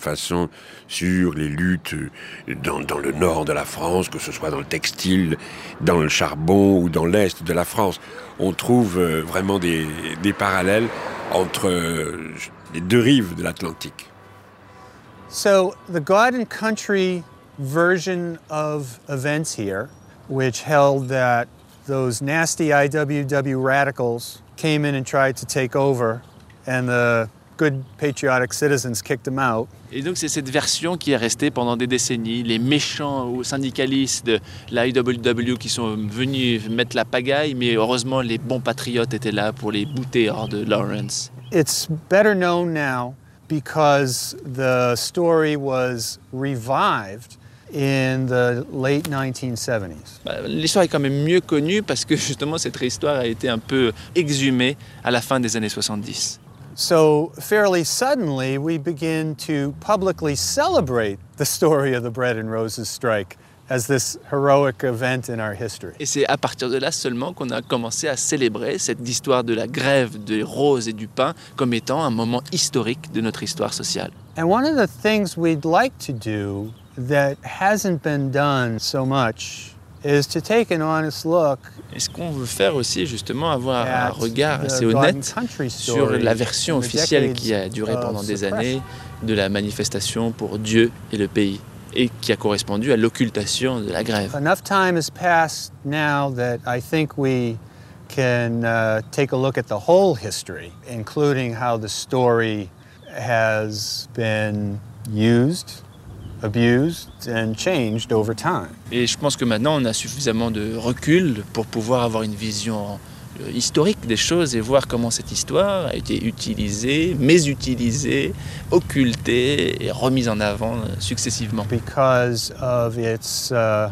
façon sur les luttes dans le nord de la France, que ce soit dans le textile, dans le charbon ou dans l'est de la France. On trouve vraiment des parallèles entre les deux rives de l'Atlantique. So the God and Country version of events here, which held that those nasty IWW radicals came in and tried to take over, and the good patriotic citizens kicked them out. Et donc c'est cette version qui est restée pendant des décennies, les méchants syndicalistes de la IWW qui sont venus mettre la pagaille, mais heureusement les bons patriotes étaient là pour les bouter hors de Lawrence. It's better known now because the story was revived in the late 1970s. L'histoire est quand même mieux connue parce que justement cette histoire a été un peu exhumée à la fin des années 70. So fairly suddenly we begin to publicly celebrate the story of the Bread and Roses strike as this heroic event in our history. Et c'est à partir de là seulement qu'on a commencé à célébrer cette histoire de la grève des roses et du pain comme étant un moment historique de notre histoire sociale. And one of the things we'd like to do that hasn't been done so much is to take an honest look. Et ce qu'on veut faire aussi, justement, avoir un regard assez honnête sur la version officielle qui a duré pendant des années de la manifestation pour Dieu et le pays, et qui a correspondu à l'occultation de la grève. Enough time has passed now that I think we can take a look at the whole history, including how the story has been used, abused and changed over time. Et je pense que maintenant on a suffisamment de recul pour pouvoir avoir une vision historique des choses et voir comment cette histoire a été utilisée, mésutilisée, occultée et remise en avant successivement. Because of its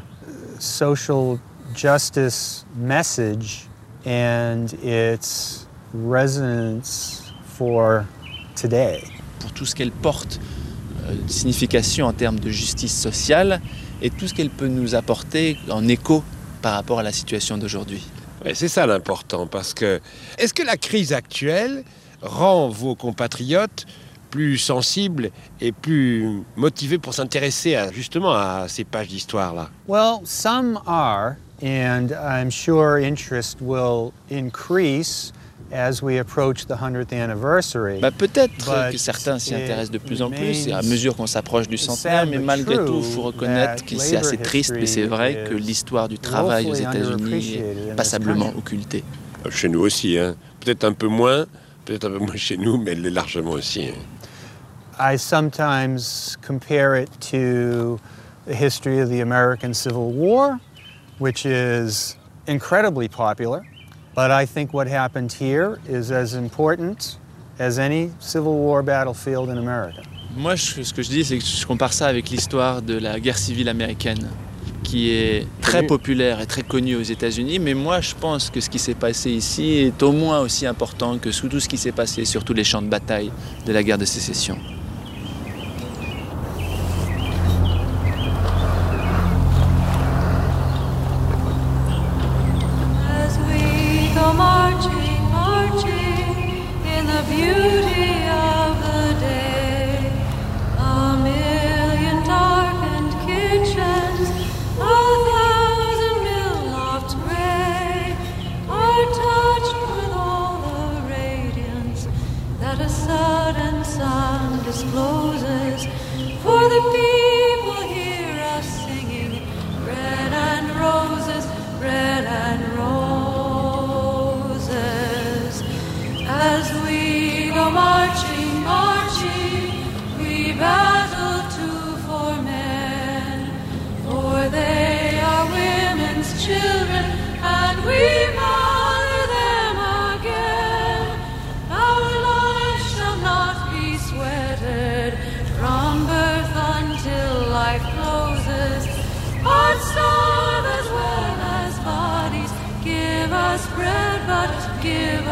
social justice message and its resonance for today. Pour tout ce qu'elle porte de signification en termes de justice sociale et tout ce qu'elle peut nous apporter en écho par rapport à la situation d'aujourd'hui. Ouais, c'est ça l'important, parce que est-ce que la crise actuelle rend vos compatriotes plus sensibles et plus motivés pour s'intéresser justement à ces pages d'histoire-là? Well, some are, and I'm sure interest will increase as we approach the 100th anniversary. Peut-être que certains s'y intéressent de plus en plus à mesure qu'on s'approche du centenaire, mais malgré tout, il faut reconnaître que c'est assez triste, mais c'est vrai que l'histoire du travail aux États-Unis est passablement occultée. Chez nous aussi, hein. Peut-être un peu moins chez nous, mais elle l'est largement aussi. I sometimes compare it to the history of the American Civil War, which is incredibly popular. But I think what happened here is as important as any Civil War battlefield in America. Moi, ce que je dis, c'est que je compare ça avec l'histoire de la guerre civile américaine, qui est très populaire et très connue aux États-Unis. Mais moi, je pense que ce qui s'est passé ici est au moins aussi important que tout ce qui s'est passé sur tous les champs de bataille de la guerre de sécession. Discloses for the people hear us singing bread and roses, bread and roses. As we go marching, marching, we battle too for men, for they are women's children, and we mother them again. Our lives shall not be sweated from birth until life closes. Hearts starve as well as bodies. Give us bread, but give